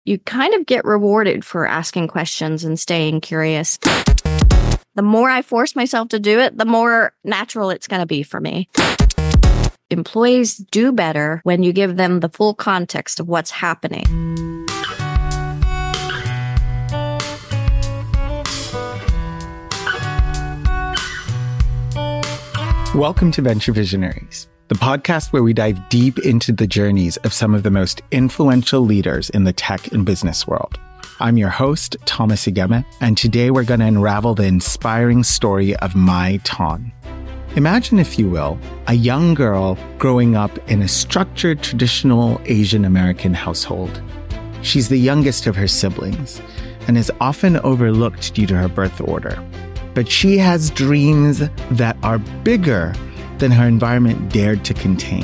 you kind of get rewarded for asking questions and staying curious. The more I force myself to do it, the more natural it's going to be for me. Employees do better when you give them the full context of what's happening. Welcome to Venture Visionaries, the podcast where we dive deep into the journeys of some of the most influential leaders in the tech and business world. I'm your host, Thomas Igeme, and today we're going to unravel the inspiring story of Mai Ton. Imagine, if you will, a young girl growing up in a structured, traditional Asian American household. She's the youngest of her siblings and is often overlooked due to her birth order. But she has dreams that are bigger than her environment dared to contain,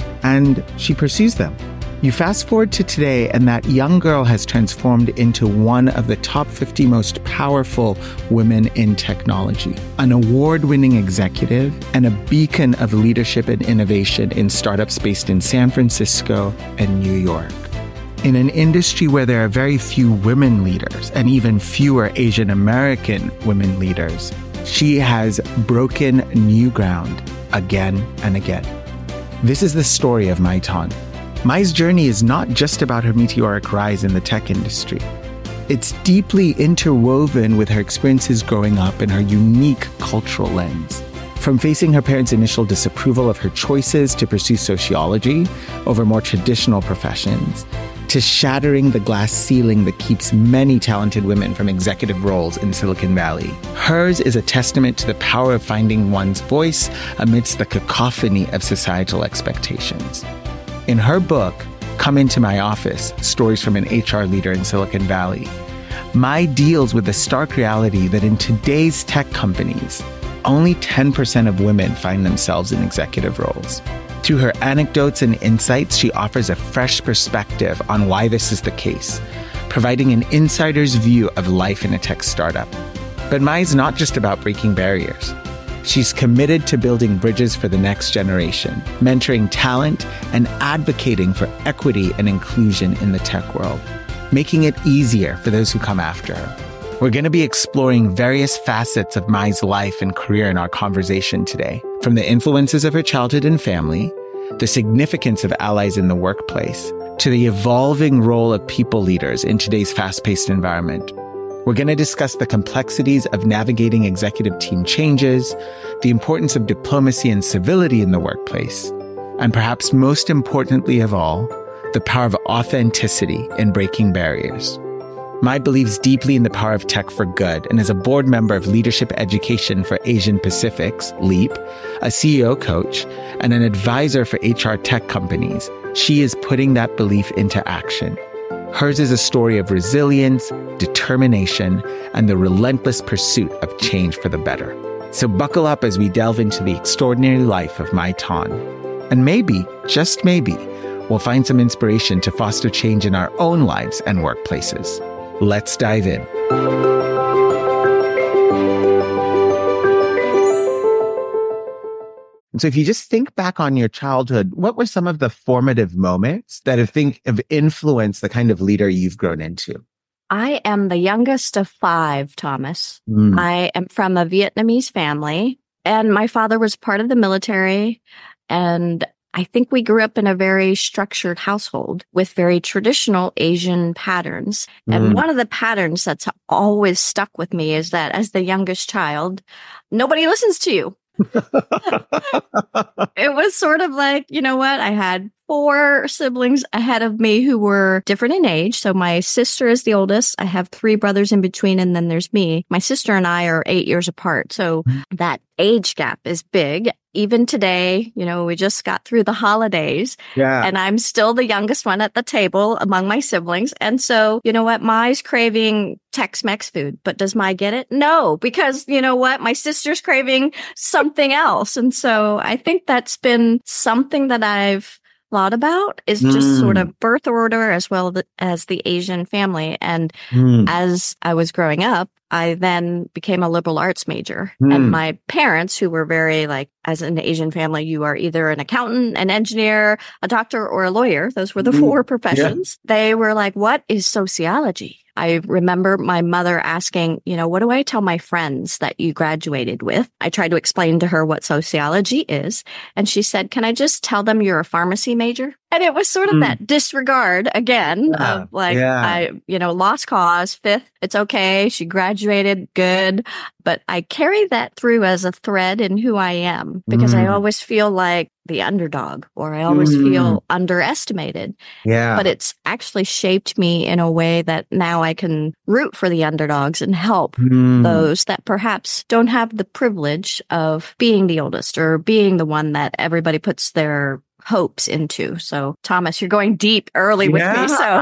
and she pursues them. You fast forward to today, and that young girl has transformed into one of the top 50 most powerful women in technology, an award-winning executive, and a beacon of leadership and innovation in startups based in San Francisco and New York. In an industry where there are very few women leaders and even fewer Asian American women leaders, she has broken new ground again and again. This is the story of Mai Ton. Mai's journey is not just about her meteoric rise in the tech industry. It's deeply interwoven with her experiences growing up and her unique cultural lens. From facing her parents' initial disapproval of her choices to pursue sociology over more traditional professions, to shattering the glass ceiling that keeps many talented women from executive roles in Silicon Valley. Hers is a testament to the power of finding one's voice amidst the cacophony of societal expectations. In her book, Come Into My Office, Stories from an HR Leader in Silicon Valley, Mai deals with the stark reality that in today's tech companies, only 10% of women find themselves in executive roles. Through her anecdotes and insights, she offers a fresh perspective on why this is the case, providing an insider's view of life in a tech startup. But Mai is not just about breaking barriers. She's committed to building bridges for the next generation, mentoring talent, and advocating for equity and inclusion in the tech world, making it easier for those who come after her. We're going to be exploring various facets of Mai's life and career in our conversation today, from the influences of her childhood and family, the significance of allies in the workplace, to the evolving role of people leaders in today's fast-paced environment. We're going to discuss the complexities of navigating executive team changes, the importance of diplomacy and civility in the workplace, and perhaps most importantly of all, the power of authenticity in breaking barriers. Mai believes deeply in the power of tech for good and is a board member of Leadership Education for Asian Pacifics, LEAP, a CEO coach, and an advisor for HR tech companies. She is putting that belief into action. Hers is a story of resilience, determination, and the relentless pursuit of change for the better. So buckle up as we delve into the extraordinary life of Mai Ton. And maybe, just maybe, we'll find some inspiration to foster change in our own lives and workplaces. Let's dive in. And so if you just think back on your childhood, what were some of the formative moments that have influenced the kind of leader you've grown into? I am the youngest of 5, Thomas. I am from a Vietnamese family, and my father was part of the military, and I think we grew up in a very structured household with very traditional Asian patterns. And one of the patterns that's always stuck with me is that as the youngest child, nobody listens to you. It was sort of like, you know what? I had 4 siblings ahead of me who were different in age. So my sister is the oldest. I have 3 brothers in between, and then there's me. My sister and I are 8 years apart. So that age gap is big. Even today, you know, we just got through the holidays, and I'm still the youngest one at the table among my siblings. And so, you know what? Mai's craving Tex-Mex food, but does Mai get it? No, because you know what? My sister's craving something else. And so I think that's been something that I've thought about is just sort of birth order as well as the Asian family. And as I was growing up, I then became a liberal arts major. And my parents, who were very like, as an Asian family, you are either an accountant, an engineer, a doctor, or a lawyer. Those were the four professions. Yeah. They were like, what is sociology? I remember my mother asking, what do I tell my friends that you graduated with? I tried to explain to her what sociology is. And she said, can I just tell them you're a pharmacy major? And it was sort of that disregard again of like, I lost cause, fifth, it's okay. She graduated, good. But I carry that through as a thread in who I am because I always feel like the underdog or I always feel underestimated. Yeah. But it's actually shaped me in a way that now I can root for the underdogs and help those that perhaps don't have the privilege of being the oldest or being the one that everybody puts their hopes into. So Thomas, you're going deep early with me. So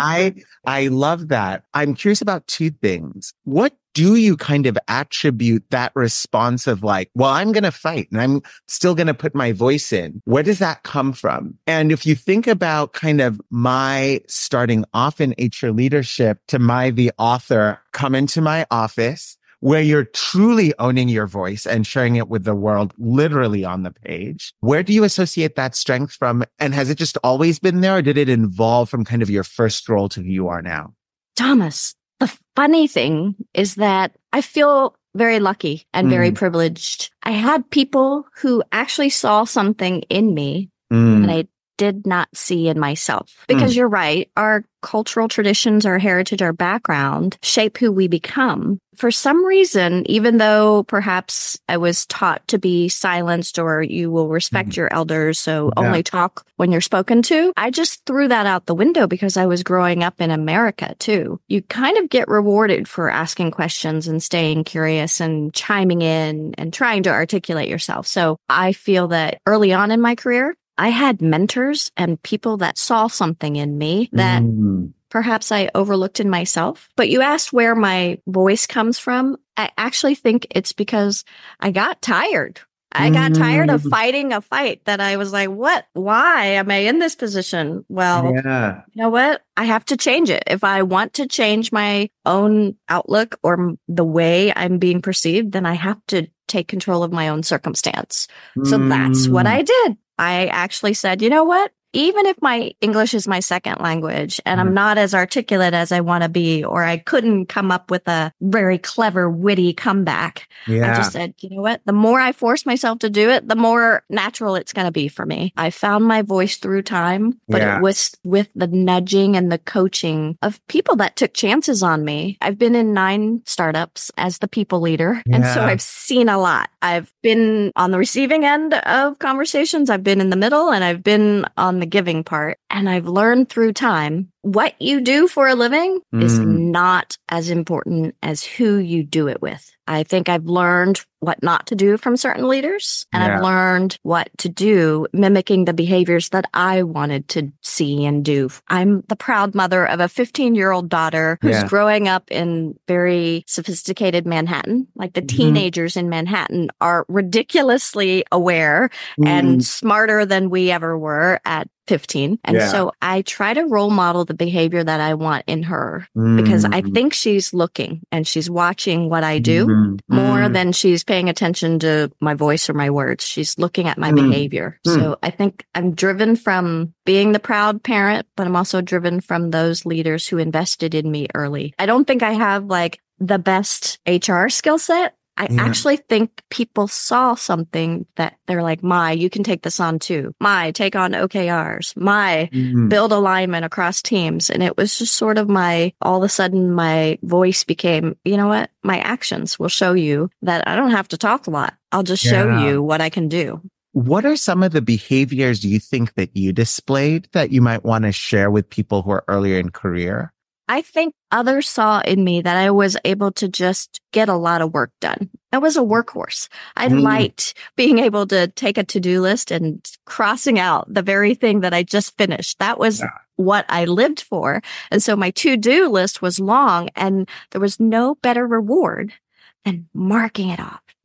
I love that. I'm curious about two things. What do you kind of attribute that response of like, well, I'm going to fight and I'm still going to put my voice in? Where does that come from? And if you think about kind of my starting off in HR leadership to the author, come into my office, where you're truly owning your voice and sharing it with the world literally on the page. Where do you associate that strength from? And has it just always been there or did it evolve from kind of your first role to who you are now? Thomas, the funny thing is that I feel very lucky and very privileged. I had people who actually saw something in me that I did not see in myself. Because you're right, our cultural traditions, our heritage, our background shape who we become. For some reason, even though perhaps I was taught to be silenced or you will respect your elders, so only talk when you're spoken to, I just threw that out the window because I was growing up in America too. You kind of get rewarded for asking questions and staying curious and chiming in and trying to articulate yourself. So I feel that early on in my career, I had mentors and people that saw something in me that perhaps I overlooked in myself. But you asked where my voice comes from. I actually think it's because I got tired. I got tired of fighting a fight that I was like, what? Why am I in this position? Well, you know what? I have to change it. If I want to change my own outlook or the way I'm being perceived, then I have to take control of my own circumstance. So that's what I did. I actually said, you know what? Even if my English is my second language and I'm not as articulate as I want to be, or I couldn't come up with a very clever, witty comeback, I just said, you know what? The more I force myself to do it, the more natural it's going to be for me. I found my voice through time, but it was with the nudging and the coaching of people that took chances on me. I've been in 9 startups as the people leader. And so I've seen a lot. I've been on the receiving end of conversations. I've been in the middle and I've been on the giving part. And I've learned through time what you do for a living is not as important as who you do it with. I think I've learned what not to do from certain leaders, and I've learned what to do, mimicking the behaviors that I wanted to see and do. I'm the proud mother of a 15-year-old daughter who's growing up in very sophisticated Manhattan. Like the teenagers in Manhattan are ridiculously aware and smarter than we ever were at 15. And so I try to role model the behavior that I want in her because I think she's looking and she's watching what I do more than she's paying attention to my voice or my words. She's looking at my behavior. So I think I'm driven from being the proud parent, but I'm also driven from those leaders who invested in me early. I don't think I have like the best HR skill set. I actually think people saw something that they're like, you can take this on too. Take on OKRs. Build alignment across teams. And it was just sort of all of a sudden my voice became, you know what? My actions will show you that I don't have to talk a lot. I'll just show you what I can do. What are some of the behaviors you think that you displayed that you might want to share with people who are earlier in career? I think others saw in me that I was able to just get a lot of work done. I was a workhorse. I liked being able to take a to-do list and crossing out the very thing that I just finished. That was what I lived for. And so my to-do list was long and there was no better reward than marking it off.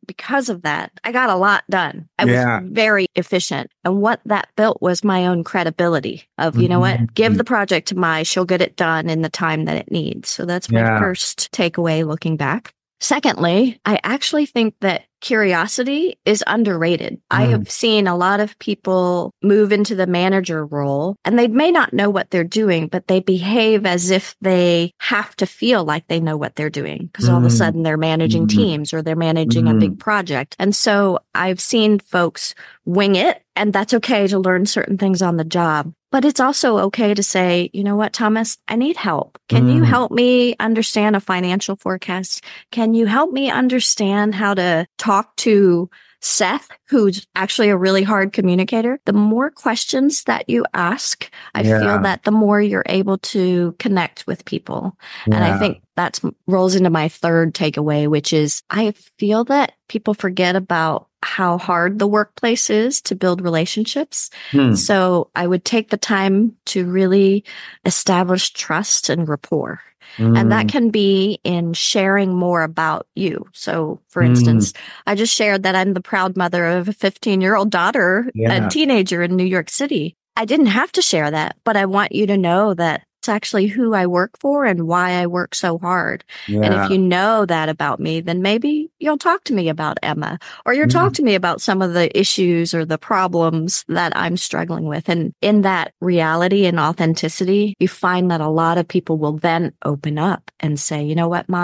because of that, I got a lot done. I was Yeah. very efficient. And what that built was my own credibility of, you know what, give the project to Mai, she'll get it done in the time that it needs. So that's my first takeaway looking back. Secondly, I actually think that curiosity is underrated. I have seen a lot of people move into the manager role and they may not know what they're doing, but they behave as if they have to feel like they know what they're doing because all of a sudden they're managing teams or they're managing a big project. And so I've seen folks wing it, and that's okay to learn certain things on the job. But it's also okay to say, you know what, Thomas, I need help. Can you help me understand a financial forecast? Can you help me understand how to talk to Seth, who's actually a really hard communicator? The more questions that you ask, I feel that the more you're able to connect with people. And I think that rolls into my third takeaway, which is I feel that people forget about how hard the workplace is to build relationships. So I would take the time to really establish trust and rapport. And that can be in sharing more about you. So, for instance, I just shared that I'm the proud mother of a 15-year-old daughter, a teenager in New York City. I didn't have to share that, but I want you to know that it's actually who I work for and why I work so hard. And if you know that about me, then maybe you'll talk to me about Emma, or you'll talk to me about some of the issues or the problems that I'm struggling with. And in that reality and authenticity, you find that a lot of people will then open up and say, you know what,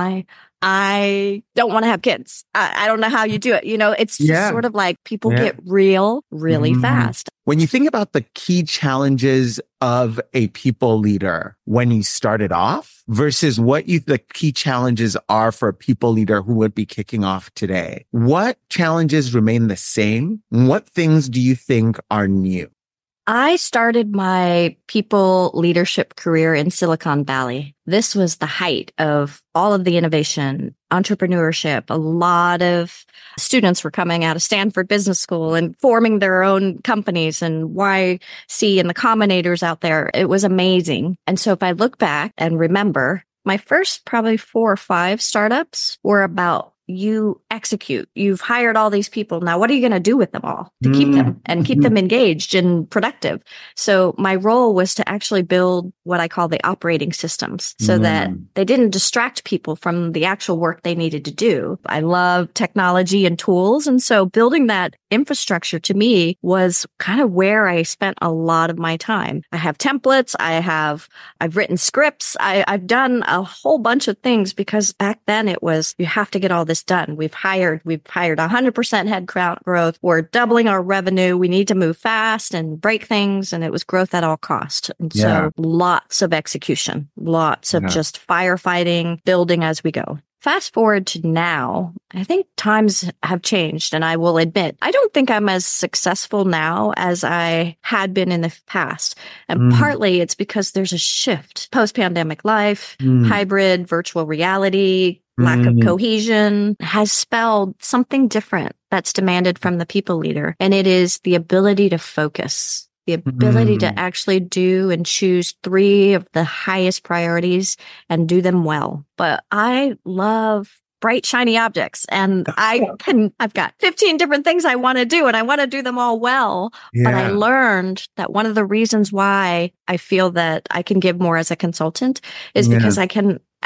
I don't want to have kids. I don't know how you do it. You know, it's just sort of like people get real really fast. When you think about the key challenges of a people leader when you started off versus what the key challenges are for a people leader who would be kicking off today, what challenges remain the same? What things do you think are new? I started my people leadership career in Silicon Valley. This was the height of all of the innovation, entrepreneurship. A lot of students were coming out of Stanford Business School and forming their own companies, and YC and the Combinators out there. It was amazing. And so if I look back and remember, my first probably 4 or 5 startups were about you execute. You've hired all these people. Now, what are you going to do with them all to keep them and keep them engaged and productive? So my role was to actually build what I call the operating systems so that they didn't distract people from the actual work they needed to do. I love technology and tools. And so building that infrastructure to me was kind of where I spent a lot of my time. I have templates. I've written scripts. I've done a whole bunch of things because back then it was, you have to get all this done. We've hired 100% headcount growth. We're doubling our revenue. We need to move fast and break things. And it was growth at all cost. And so lots of execution, lots of just firefighting, building as we go. Fast forward to now, I think times have changed, and I will admit, I don't think I'm as successful now as I had been in the past. And partly it's because there's a shift. Post-pandemic life, hybrid, virtual reality, lack of cohesion has spelled something different that's demanded from the people leader. And it is the ability to focus. The ability to actually do and choose 3 of the highest priorities and do them well. But I love bright, shiny objects, and I've got 15 different things I want to do, and I want to do them all well. But I learned that one of the reasons why I feel that I can give more as a consultant is because I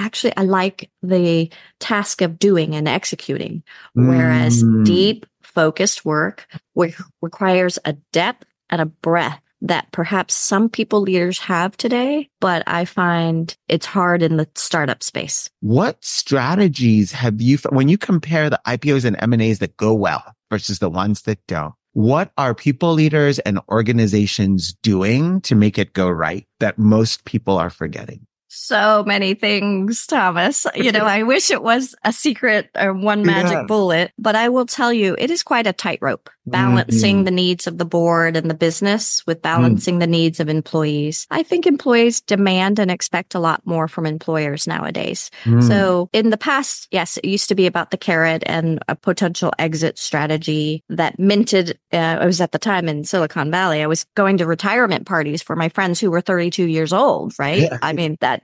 like the task of doing and executing, whereas deep, focused work requires a depth and a breadth that perhaps some people leaders have today, but I find it's hard in the startup space. What strategies have you, when you compare the IPOs and M&As that go well versus the ones that don't, what are people leaders and organizations doing to make it go right that most people are forgetting? So many things, Thomas. You know, I wish it was a secret or one magic bullet, but I will tell you, it is quite a tightrope. Balancing the needs of the board and the business with balancing the needs of employees. I think employees demand and expect a lot more from employers nowadays. So in the past, yes, it used to be about the carrot and a potential exit strategy that minted. I was at the time in Silicon Valley. I was going to retirement parties for my friends who were 32 years old, right? I mean, that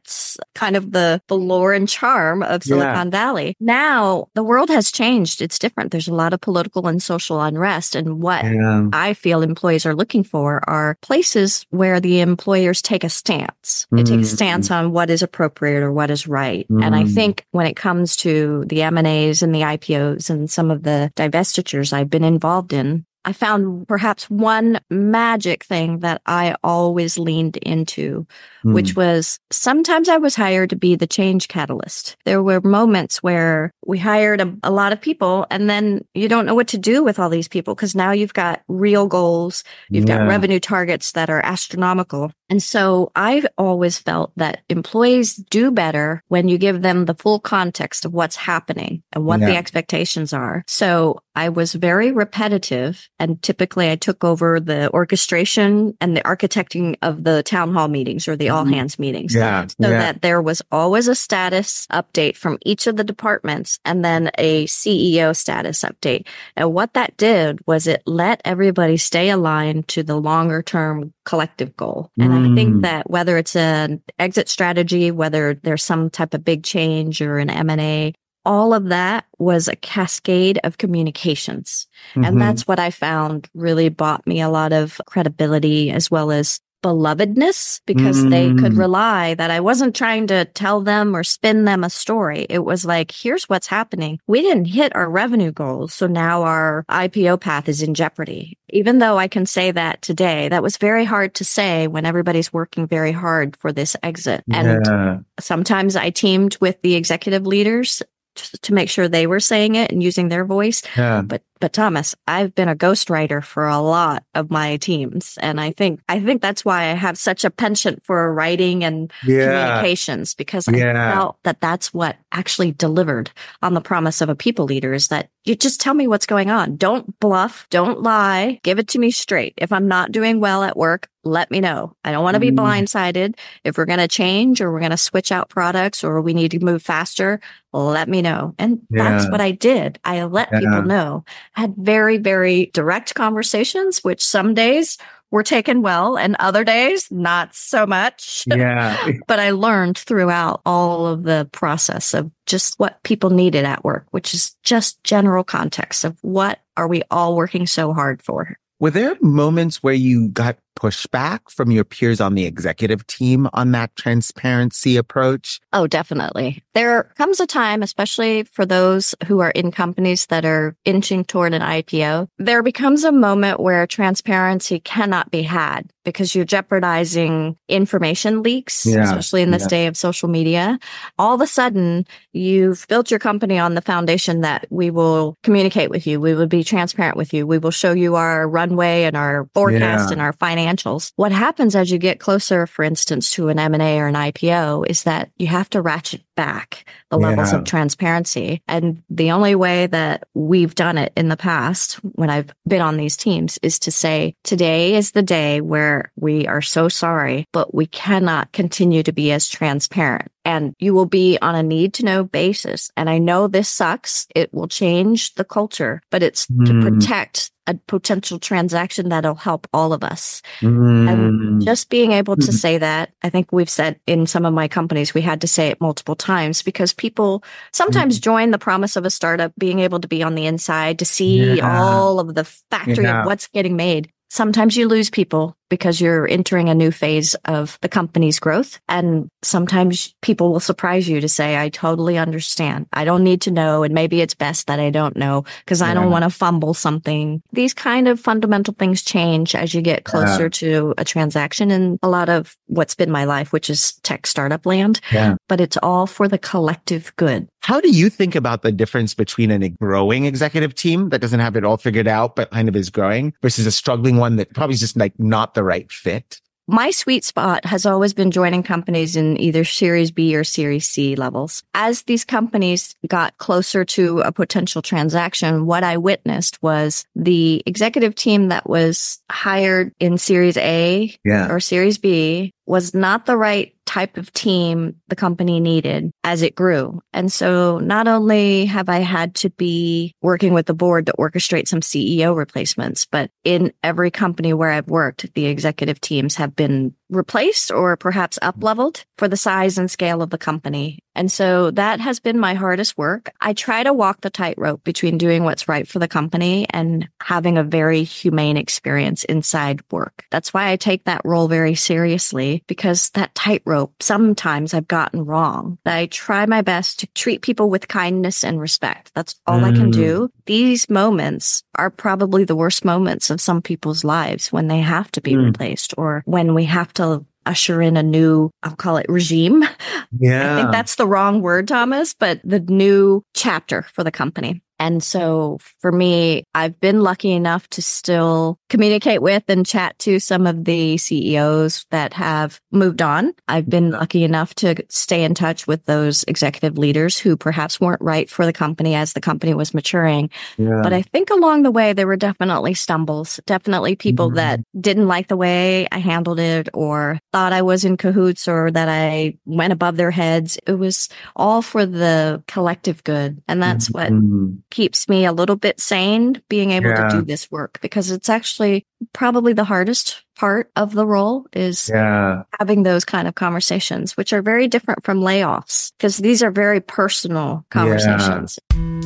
that's kind of the lore and charm of Silicon Valley. Now the world has changed. It's different. There's a lot of political and social unrest. And what I feel employees are looking for are places where the employers take a stance. They take a stance on what is appropriate or what is right. And I think when it comes to the M&As and the IPOs and some of the divestitures I've been involved in, I found perhaps one magic thing that I always leaned into, which was sometimes I was hired to be the change catalyst. There were moments where we hired a lot of people and then you don't know what to do with all these people because now you've got real goals. You've got revenue targets that are astronomical. And so I've always felt that employees do better when you give them the full context of what's happening and what the expectations are. So I was very repetitive, and typically I took over the orchestration and the architecting of the town hall meetings or the all hands meetings. That there was always a status update from each of the departments and then a CEO status update. And what that did was it let everybody stay aligned to the longer term collective goal. And I think that whether it's an exit strategy, whether there's some type of big change or an M&A, all of that was a cascade of communications. And that's what I found really bought me a lot of credibility as well as belovedness, because they could rely that I wasn't trying to tell them or spin them a story. It was like, here's what's happening. We didn't hit our revenue goals, so now our IPO path is in jeopardy. Even though I can say that today, that was very hard to say when everybody's working very hard for this exit. And sometimes I teamed with the executive leaders to make sure they were saying it and using their voice. But Thomas, I've been a ghostwriter for a lot of my teams. And I think that's why I have such a penchant for writing and communications, because I felt that that's what actually delivered on the promise of a people leader, is that you just tell me what's going on. Don't bluff. Don't lie. Give it to me straight. If I'm not doing well at work, let me know. I don't want to be blindsided. If we're going to change or we're going to switch out products or we need to move faster, let me know. And that's what I did. I let people know. I had very, very direct conversations, which some days were taken well and other days not so much. But I learned throughout all of the process of just what people needed at work, which is just general context of what are we all working so hard for. Were there moments where you got pushback from your peers on the executive team on that transparency approach? Oh, definitely. There comes a time, especially for those who are in companies that are inching toward an IPO, there becomes a moment where transparency cannot be had because you're jeopardizing information leaks, especially in this day of social media. All of a sudden, you've built your company on the foundation that we will communicate with you. We will be transparent with you. We will show you our runway and our forecast and our financials. What happens as you get closer, for instance, to an M&A or an IPO is that you have to ratchet back the levels of transparency. And the only way that we've done it in the past when I've been on these teams is to say, today is the day where we are so sorry, but we cannot continue to be as transparent. And you will be on a need to know basis. And I know this sucks. It will change the culture, but it's to protect a potential transaction that'll help all of us. And just being able to say that, I think we've said in some of my companies, we had to say it multiple times because people sometimes join the promise of a startup being able to be on the inside to see all of the factory of what's getting made. Sometimes you lose people because you're entering a new phase of the company's growth. And sometimes people will surprise you to say, I totally understand. I don't need to know. And maybe it's best that I don't know because I don't want to fumble something. These kind of fundamental things change as you get closer to a transaction in a lot of what's been my life, which is tech startup land. But it's all for the collective good. How do you think about the difference between a growing executive team that doesn't have it all figured out, but kind of is growing versus a struggling one that probably is just like not the right fit? My sweet spot has always been joining companies in either Series B or Series C levels. As these companies got closer to a potential transaction, what I witnessed was the executive team that was hired in Series A or Series B was not the right type of team the company needed as it grew. And so not only have I had to be working with the board to orchestrate some CEO replacements, but in every company where I've worked, the executive teams have been replaced or perhaps up-leveled for the size and scale of the company. And so that has been my hardest work. I try to walk the tightrope between doing what's right for the company and having a very humane experience inside work. That's why I take that role very seriously, because that tightrope sometimes I've gotten wrong. I try my best to treat people with kindness and respect. That's all I can do. These moments are probably the worst moments of some people's lives, when they have to be replaced, or when we have to usher in a new, I'll call it regime. Yeah. I think that's the wrong word, Thomas, but the new chapter for the company. And so for me, I've been lucky enough to still communicate with and chat to some of the CEOs that have moved on. I've been lucky enough to stay in touch with those executive leaders who perhaps weren't right for the company as the company was maturing. Yeah. But I think along the way, there were definitely stumbles, definitely people that didn't like the way I handled it, or thought I was in cahoots, or that I went above their heads. It was all for the collective good. And that's what keeps me a little bit sane, being able to do this work, because it's actually probably the hardest part of the role is having those kind of conversations, which are very different from layoffs, because these are very personal conversations.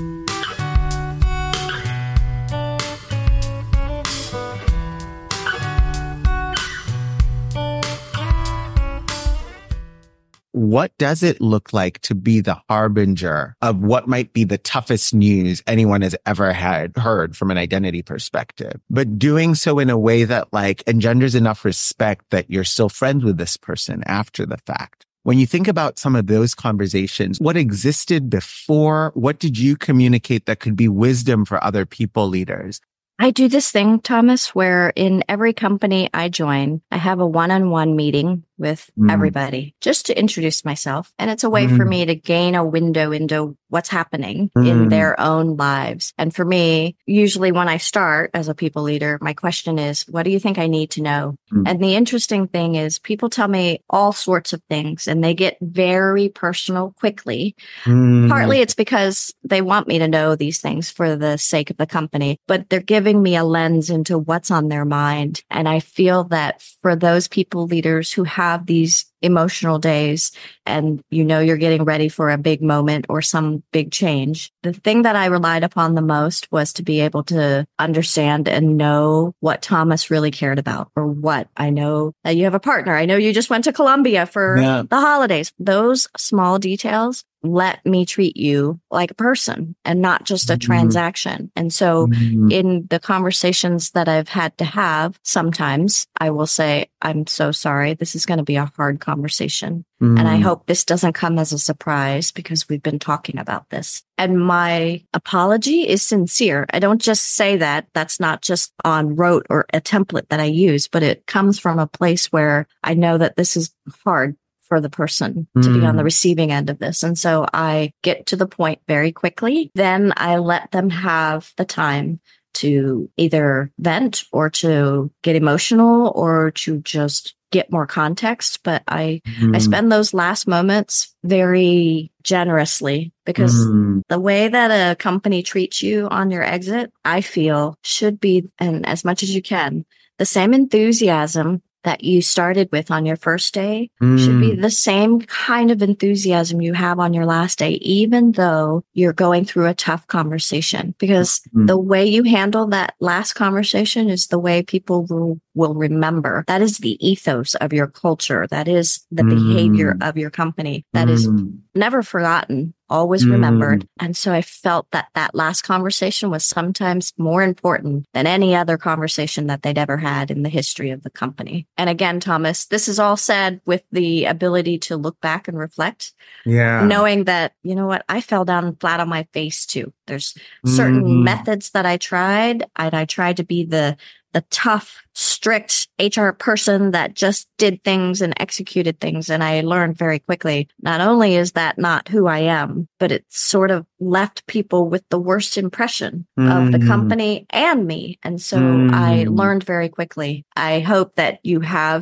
What does it look like to be the harbinger of what might be the toughest news anyone has ever heard from an identity perspective, but doing so in a way that engenders enough respect that you're still friends with this person after the fact? When you think about some of those conversations, what existed before? What did you communicate that could be wisdom for other people leaders? I do this thing, Thomas, where in every company I join, I have a one-on-one meeting with everybody just to introduce myself. And it's a way for me to gain a window into what's happening in their own lives. And for me, usually when I start as a people leader, my question is, what do you think I need to know? And the interesting thing is people tell me all sorts of things, and they get very personal quickly. Partly it's because they want me to know these things for the sake of the company, but they're giving me a lens into what's on their mind. And I feel that for those people leaders who have these emotional days, and you're getting ready for a big moment or some big change, the thing that I relied upon the most was to be able to understand and know what Thomas really cared about, or what I know that you have a partner. I know you just went to Colombia for the holidays. Those small details let me treat you like a person and not just a transaction. And so in the conversations that I've had to have, sometimes I will say, I'm so sorry. This is going to be a hard conversation. And I hope this doesn't come as a surprise, because we've been talking about this. And my apology is sincere. I don't just say that. That's not just on rote or a template that I use, but it comes from a place where I know that this is hard for the person to be on the receiving end of this. And so I get to the point very quickly. Then I let them have the time to either vent or to get emotional or to just get more context. But I spend those last moments very generously, because the way that a company treats you on your exit, I feel should be, and as much as you can, the same enthusiasm that you started with on your first day should be the same kind of enthusiasm you have on your last day, even though you're going through a tough conversation, because the way you handle that last conversation is the way people will remember. That is the ethos of your culture. That is the behavior of your company. That is never forgotten, always remembered. And so I felt that that last conversation was sometimes more important than any other conversation that they'd ever had in the history of the company. And again, Thomas, this is all said with the ability to look back and reflect, knowing that, you know what, I fell down flat on my face too. There's certain methods that I tried, and I tried to be the tough, strict HR person that just did things and executed things. And I learned very quickly, not only is that not who I am, but it sort of left people with the worst impression of the company and me. And so I learned very quickly. I hope that you have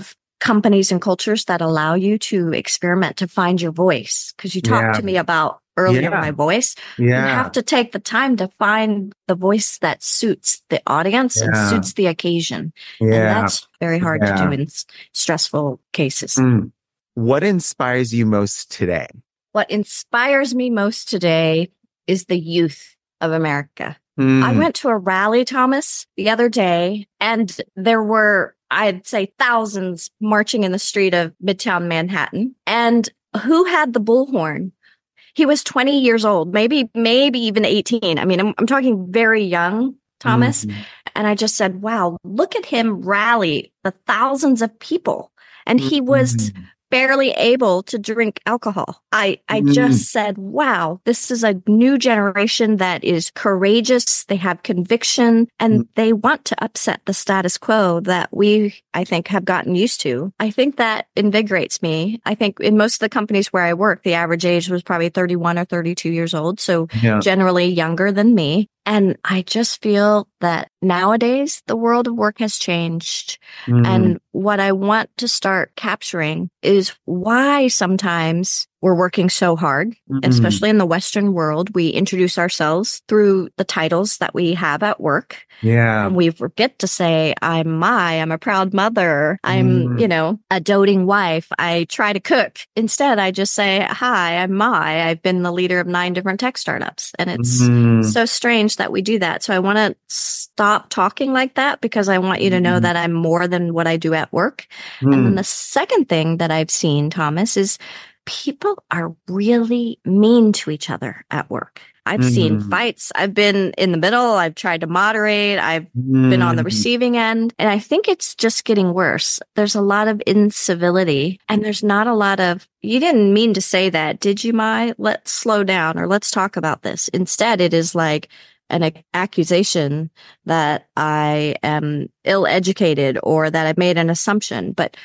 companies and cultures that allow you to experiment to find your voice. Because you talked to me about earlier my voice. You have to take the time to find the voice that suits the audience and suits the occasion. And that's very hard to do in stressful cases. What inspires you most today? What inspires me most today is the youth of America. I went to a rally, Thomas, the other day, and there were, I'd say, thousands marching in the street of Midtown Manhattan. And who had the bullhorn? He was 20 years old, maybe even 18. I mean, I'm talking very young, Thomas. And I just said, wow, look at him rally the thousands of people. And he was barely able to drink alcohol. I just said, wow, this is a new generation that is courageous. They have conviction and they want to upset the status quo that we, I think, have gotten used to. I think that invigorates me. I think in most of the companies where I work, the average age was probably 31 or 32 years old. So generally younger than me. And I just feel that nowadays the world of work has changed. And what I want to start capturing is why sometimes we're working so hard, especially in the Western world. We introduce ourselves through the titles that we have at work. And we forget to say, I'm a proud mother. I'm, a doting wife. I try to cook. Instead, I just say, hi, I'm Mai. I've been the leader of 9 different tech startups. And it's so strange that we do that. So I want to stop talking like that because I want you to know that I'm more than what I do at work. And then the second thing that I've seen, Thomas, is people are really mean to each other at work. I've seen fights. I've been in the middle. I've tried to moderate. I've been on the receiving end. And I think it's just getting worse. There's a lot of incivility and there's not a lot of, you didn't mean to say that, did you, Mai? Let's slow down or let's talk about this. Instead, it is like an accusation that I am ill-educated or that I've made an assumption. But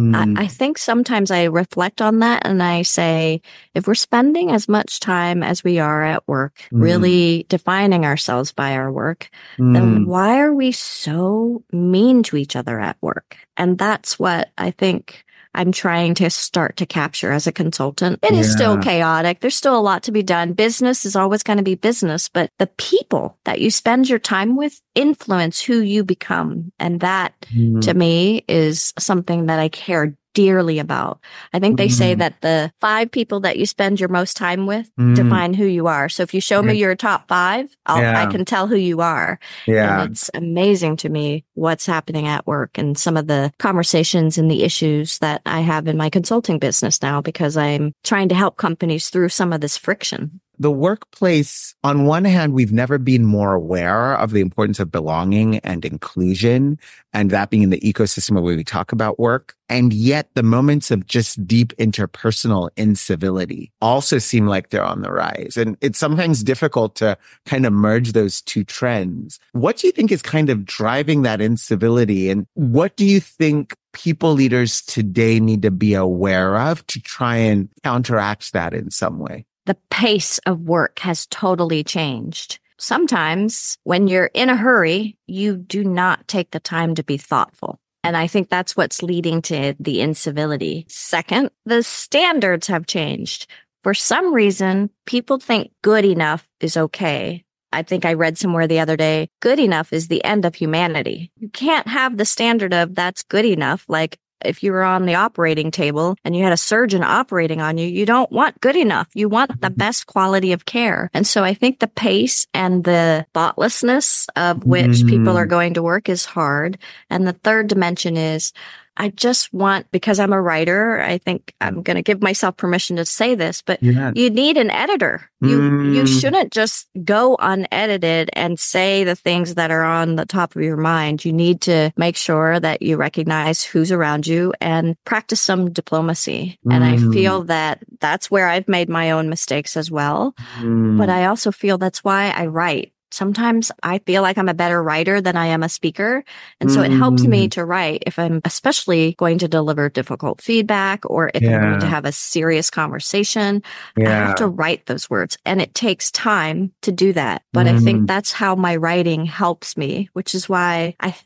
I think sometimes I reflect on that and I say, if we're spending as much time as we are at work, really defining ourselves by our work, then why are we so mean to each other at work? And that's what I think I'm trying to start to capture as a consultant. It is still chaotic. There's still a lot to be done. Business is always going to be business, but the people that you spend your time with influence who you become. And that to me is something that I care dearly about. I think they say that the 5 people that you spend your most time with define who you are. So if you show me your top 5, I can tell who you are. And it's amazing to me what's happening at work and some of the conversations and the issues that I have in my consulting business now because I'm trying to help companies through some of this friction. The workplace, on one hand, we've never been more aware of the importance of belonging and inclusion, and that being in the ecosystem where we talk about work. And yet the moments of just deep interpersonal incivility also seem like they're on the rise. And it's sometimes difficult to kind of merge those two trends. What do you think is kind of driving that incivility? And what do you think people leaders today need to be aware of to try and counteract that in some way? The pace of work has totally changed. Sometimes when you're in a hurry, you do not take the time to be thoughtful. And I think that's what's leading to the incivility. Second, the standards have changed. For some reason, people think good enough is okay. I think I read somewhere the other day, good enough is the end of humanity. You can't have the standard of that's good enough. Like if you were on the operating table and you had a surgeon operating on you, you don't want good enough. You want the best quality of care. And so I think the pace and the thoughtlessness of which people are going to work is hard. And the third dimension is I just want, because I'm a writer, I think I'm going to give myself permission to say this, but you need an editor. You shouldn't just go unedited and say the things that are on the top of your mind. You need to make sure that you recognize who's around you and practice some diplomacy. And I feel that that's where I've made my own mistakes as well. But I also feel that's why I write. Sometimes I feel like I'm a better writer than I am a speaker. And so it helps me to write if I'm especially going to deliver difficult feedback or if I'm going to have a serious conversation. I have to write those words and it takes time to do that. But I think that's how my writing helps me, which is why I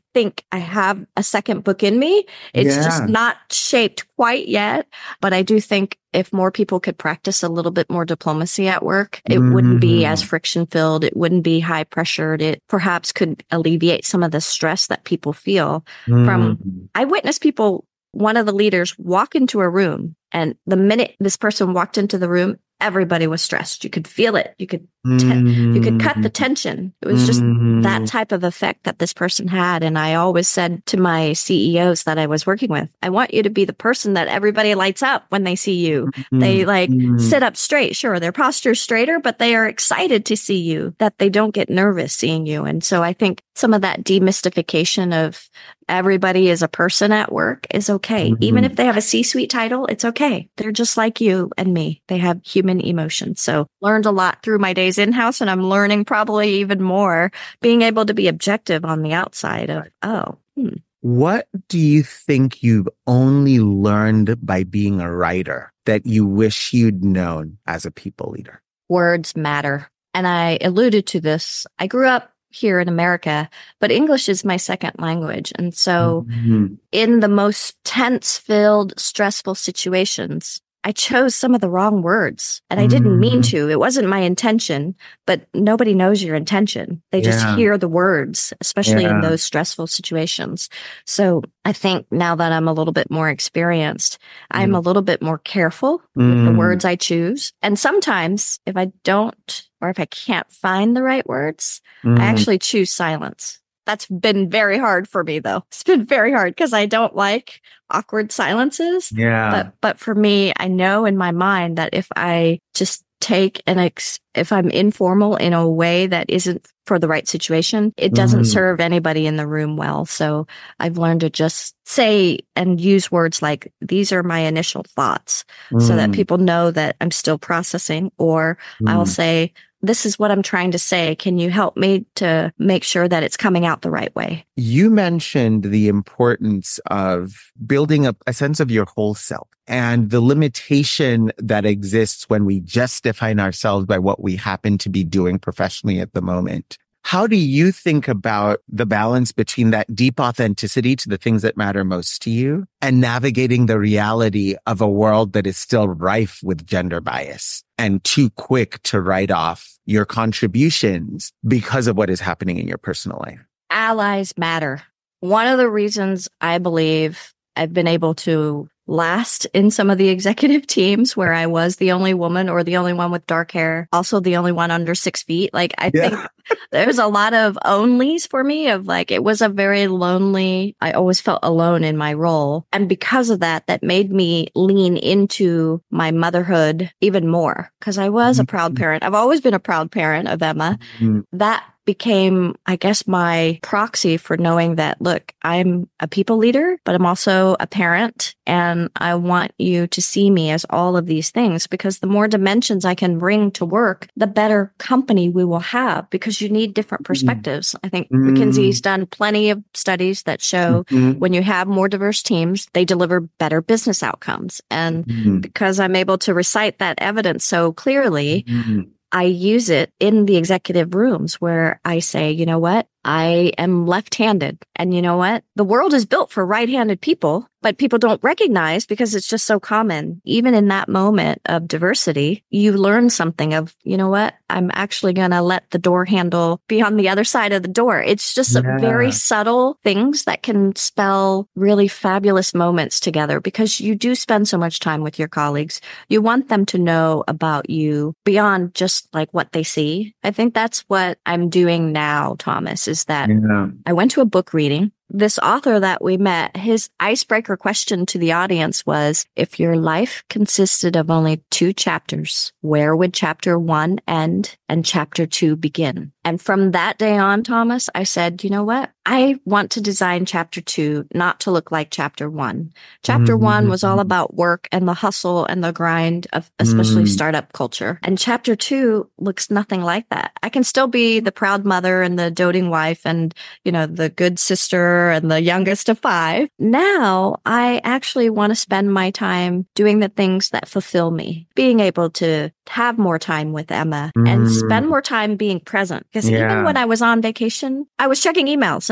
think I have a second book in me. It's just not shaped quite yet. But I do think if more people could practice a little bit more diplomacy at work, it wouldn't be as friction filled. It wouldn't be high pressured. It perhaps could alleviate some of the stress that people feel from. I witnessed people, one of the leaders, walk into a room, and the minute this person walked into the room, everybody was stressed. You could feel it. You could cut the tension. It was just that type of effect that this person had. And I always said to my CEOs that I was working with, I want you to be the person that everybody lights up when they see you. They sit up straight. Sure, their posture's straighter, but they are excited to see you, that they don't get nervous seeing you. And so I think some of that demystification of everybody is a person at work is okay. Even if they have a C-suite title, it's okay. They're just like you and me. They have human emotions. So learned a lot through my days in-house, and I'm learning probably even more being able to be objective on the outside of, What do you think you've only learned by being a writer that you wish you'd known as a people leader? Words matter. And I alluded to this. I grew up here in America, but English is my second language. And so in the most tense-filled, stressful situations, I chose some of the wrong words, and I didn't mean to. It wasn't my intention, but nobody knows your intention. They just hear the words, especially in those stressful situations. So I think now that I'm a little bit more experienced, I'm a little bit more careful with the words I choose. And sometimes if I don't, or if I can't find the right words, I actually choose silence. That's been very hard for me, though. It's been very hard because I don't like awkward silences. But for me, I know in my mind that if I just take if I'm informal in a way that isn't for the right situation, it doesn't serve anybody in the room well. So I've learned to just say and use words like, these are my initial thoughts, so that people know that I'm still processing. Or I'll say, this is what I'm trying to say. Can you help me to make sure that it's coming out the right way? You mentioned the importance of building up a sense of your whole self and the limitation that exists when we just define ourselves by what we happen to be doing professionally at the moment. How do you think about the balance between that deep authenticity to the things that matter most to you and navigating the reality of a world that is still rife with gender bias and too quick to write off your contributions because of what is happening in your personal life? Allies matter. One of the reasons I believe I've been able to last in some of the executive teams where I was the only woman or the only one with dark hair, also the only one under 6 feet. I think there's a lot of onlys for me it was a very lonely, I always felt alone in my role. And because of that, that made me lean into my motherhood even more because I was a proud parent. I've always been a proud parent of Emma. That became, I guess, my proxy for knowing that, look, I'm a people leader, but I'm also a parent, and I want you to see me as all of these things, because the more dimensions I can bring to work, the better company we will have, because you need different perspectives. I think McKinsey's done plenty of studies that show when you have more diverse teams, they deliver better business outcomes. And because I'm able to recite that evidence so clearly, I use it in the executive rooms where I say, you know what? I am left-handed. And you know what? The world is built for right-handed people, but people don't recognize because it's just so common. Even in that moment of diversity, you learn something of, you know what? I'm actually going to let the door handle be on the other side of the door. It's just very subtle things that can spell really fabulous moments together, because you do spend so much time with your colleagues. You want them to know about you beyond just what they see. I think that's what I'm doing now, Thomas, is that I went to a book reading. This author that we met, his icebreaker question to the audience was, if your life consisted of only 2 chapters, where would chapter 1 end and chapter 2 begin? And from that day on, Thomas, I said, you know what? I want to design chapter 2 not to look like chapter 1. Chapter 1 was all about work and the hustle and the grind of especially startup culture. And chapter 2 looks nothing like that. I can still be the proud mother and the doting wife and, the good sister and the youngest of 5. Now I actually want to spend my time doing the things that fulfill me, being able to have more time with Emma and spend more time being present. Because even when I was on vacation, I was checking emails and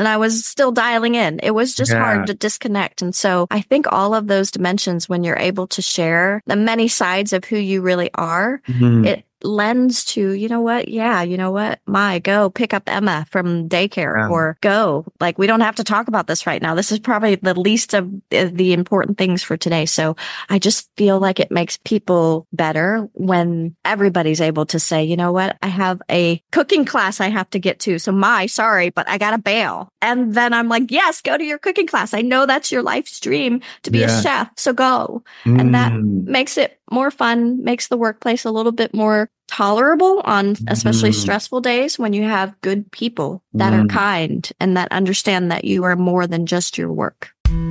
when I was still dialing in. It was just hard to disconnect. And so I think all of those dimensions, when you're able to share the many sides of who you really are, it lends to, you know what? Yeah, you know what? Go pick up Emma from daycare or go. Like, we don't have to talk about this right now. This is probably the least of the important things for today. So I just feel like it makes people better when everybody's able to say, you know what? I have a cooking class I have to get to. So sorry, but I got to bail. And then I'm like, yes, go to your cooking class. I know that's your life's dream to be a chef. So go. And that makes it more fun, makes the workplace a little bit more tolerable on especially stressful days when you have good people that are kind and that understand that you are more than just your work.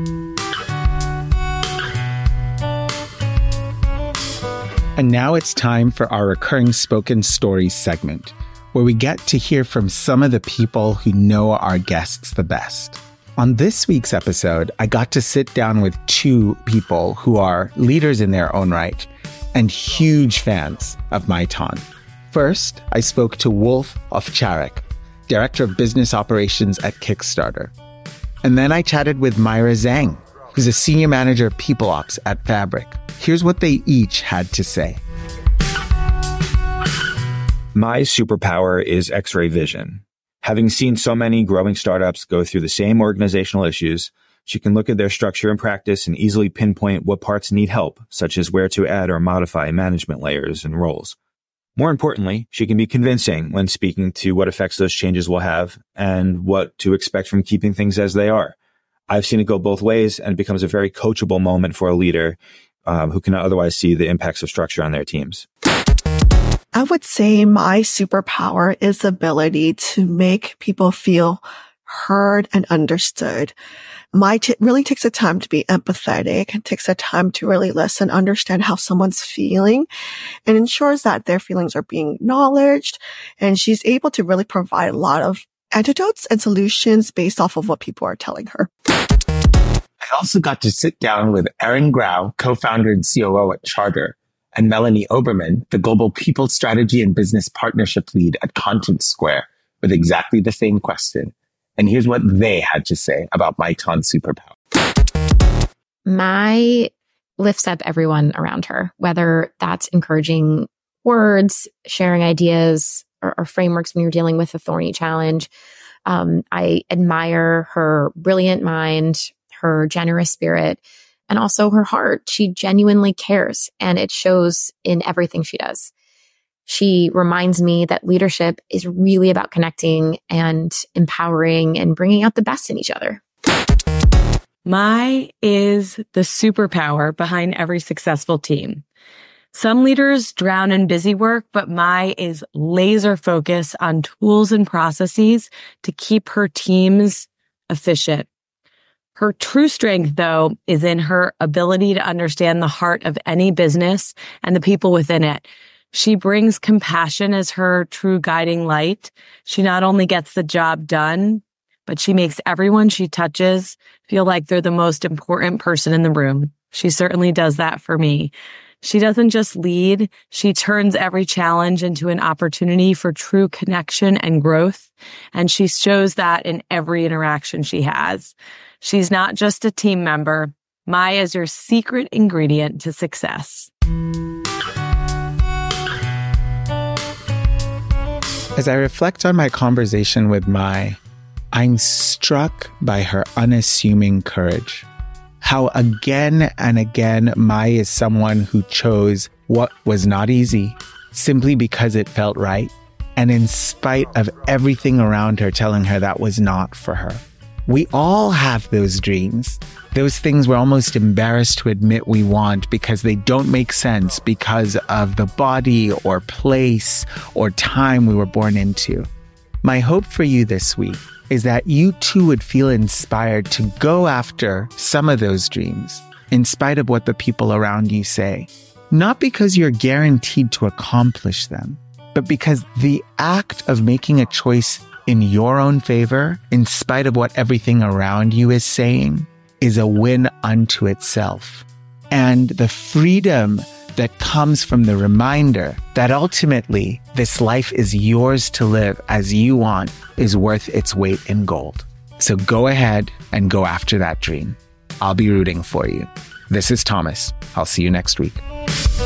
And now it's time for our recurring spoken stories segment, where we get to hear from some of the people who know our guests the best. On this week's episode, I got to sit down with two people who are leaders in their own right and huge fans of Maitan. First, I spoke to Wolf Ovcharek, Director of Business Operations at Kickstarter. And then I chatted with Myra Zhang, who's a Senior Manager of People Ops at Fabric. Here's what they each had to say. My superpower is X-ray vision. Having seen so many growing startups go through the same organizational issues, she can look at their structure and practice and easily pinpoint what parts need help, such as where to add or modify management layers and roles. More importantly, she can be convincing when speaking to what effects those changes will have and what to expect from keeping things as they are. I've seen it go both ways, and it becomes a very coachable moment for a leader who cannot otherwise see the impacts of structure on their teams. I would say my superpower is the ability to make people feel heard and understood. Really takes the time to be empathetic and takes the time to really listen, understand how someone's feeling, and ensures that their feelings are being acknowledged. And she's able to really provide a lot of antidotes and solutions based off of what people are telling her. I also got to sit down with Erin Grau, co-founder and COO at Charter, and Melanie Oberman, the Global People Strategy and Business Partnership Lead at Content Square, with exactly the same question. And here's what they had to say about Maitan's superpower. Mai lifts up everyone around her, whether that's encouraging words, sharing ideas, or frameworks when you're dealing with a thorny challenge. I admire her brilliant mind, her generous spirit, and also her heart. She genuinely cares, and it shows in everything she does. She reminds me that leadership is really about connecting and empowering and bringing out the best in each other. Mai is the superpower behind every successful team. Some leaders drown in busy work, but Mai is laser focused on tools and processes to keep her teams efficient. Her true strength, though, is in her ability to understand the heart of any business and the people within it. She brings compassion as her true guiding light. She not only gets the job done, but she makes everyone she touches feel like they're the most important person in the room. She certainly does that for me. She doesn't just lead, she turns every challenge into an opportunity for true connection and growth. And she shows that in every interaction she has. She's not just a team member. Mai is your secret ingredient to success. As I reflect on my conversation with Mai, I'm struck by her unassuming courage. How again and again, Mai is someone who chose what was not easy simply because it felt right, and in spite of everything around her telling her that was not for her. We all have those dreams, those things we're almost embarrassed to admit we want because they don't make sense because of the body or place or time we were born into. My hope for you this week is that you too would feel inspired to go after some of those dreams, in spite of what the people around you say. Not because you're guaranteed to accomplish them, but because the act of making a choice in your own favor, in spite of what everything around you is saying, is a win unto itself. And the freedom that comes from the reminder that ultimately this life is yours to live as you want is worth its weight in gold. So go ahead and go after that dream. I'll be rooting for you. This is Thomas. I'll see you next week.